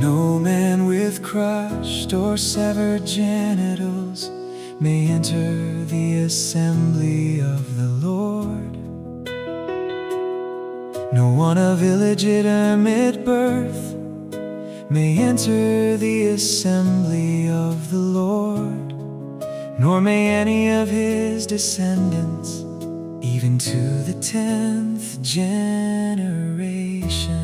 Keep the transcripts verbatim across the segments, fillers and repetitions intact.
No man with crushed or severed genitals may enter the assembly of the Lord. No one of illegitimate birth may enter the assembly of the Lord, nor may any of his descendants, even to the tenth generation.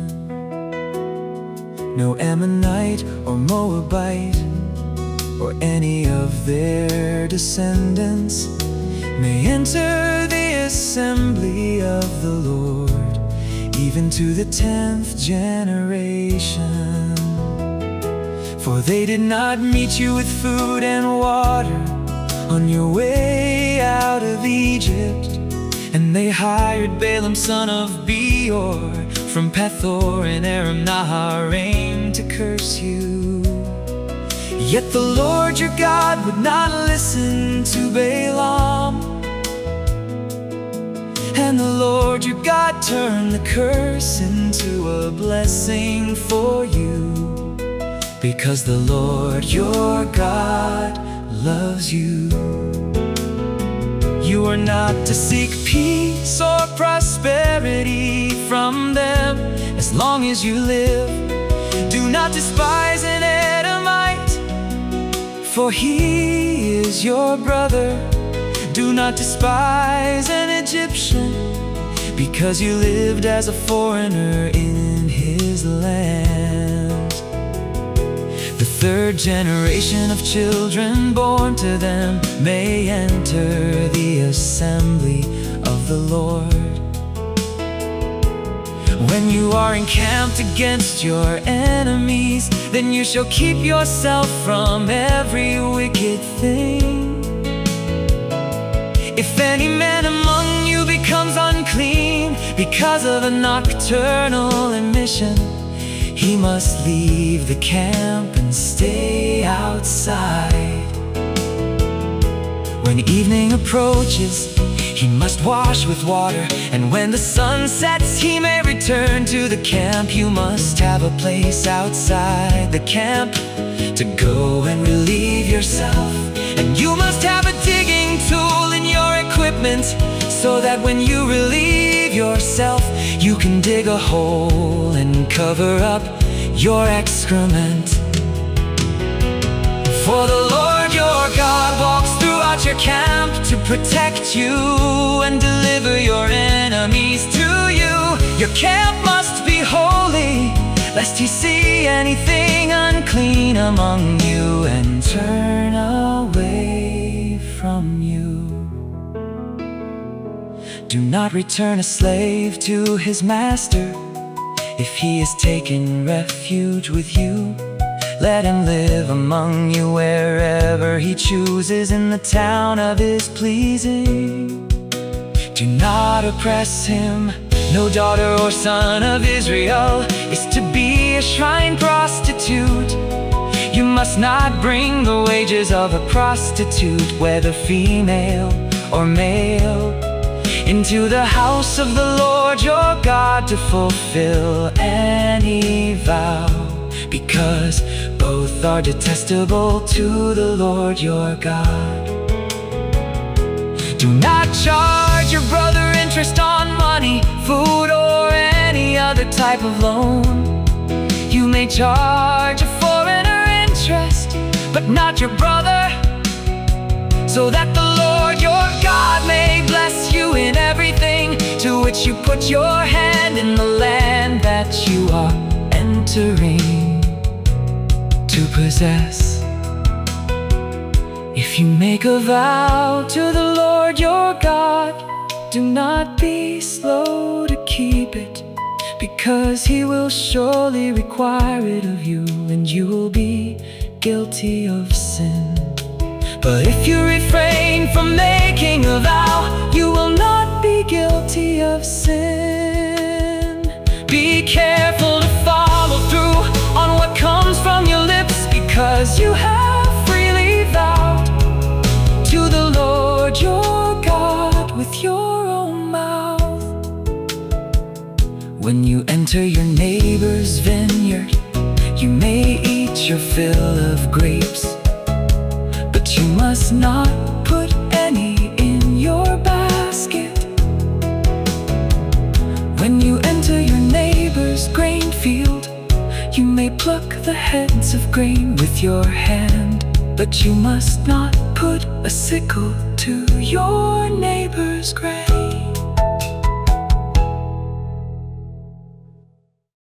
No Ammonite or Moabite or any of their descendants may enter the assembly of the Lord, even to the tenth generation. For they did not meet you with food and water on your way out of Egypt, and they hired Balaam son of Beor from Pethor and Aram Naharaim to curse you. Yet the Lord your God would not listen to Balaam, and the Lord your God turned the curse into a blessing for you, because the Lord your God loves you. You are not to seek peace or prosperity from them as long as you live. Do not despise an Edomite, for he is your brother. Do not despise an Egyptian, because you lived as a foreigner in his land. The third generation of children born to them may enter the assembly of the Lord. When you are encamped against your enemies, then you shall keep yourself from every wicked thing. If any man among you becomes unclean because of a nocturnal emission, he must leave the camp and stay outside. When evening approaches, he must wash with water, and when the sun sets, he may return to the camp. You must have a place outside the camp to go and relieve yourself, and you must have a digging tool in your equipment, so that when you relieve yourself, you can dig a hole and cover up your excrement. For the Lord your God walks throughout your camp to protect you and deliver your enemies to you. Your camp must be holy, lest he see anything unclean among you and turn away from you. Do not return a slave to his master. If he has taken refuge with you, let him live among you wherever he chooses in the town of his pleasing. Do not oppress him. No daughter or son of Israel is to be a shrine prostitute. You must not bring the wages of a prostitute, whether female or male, into the house of the Lord your God to fulfill any vow, because both are detestable to the Lord your God. Do not charge your brother interest on money, food, or any other type of loan. You may charge a foreigner interest, but not your brother, so that the Lord your God may bless you in everything to which you put your hand in the land that you are entering to possess. If you make a vow to the Lord your God, do not be slow to keep it, because he will surely require it of you, and you will be guilty of sin. But if you refrain from making a vow, you will not be guilty of sin. Be careful to follow through on what comes from your lips, because you have freely vowed to the Lord your God with your own mouth. When you enter your neighbor's vineyard, You may eat your fill of grapes, but you must not put any in your basket. When you enter your neighbor's grain field, you may pluck the heads of grain with your hand, but you must not put a sickle to your neighbor's grain.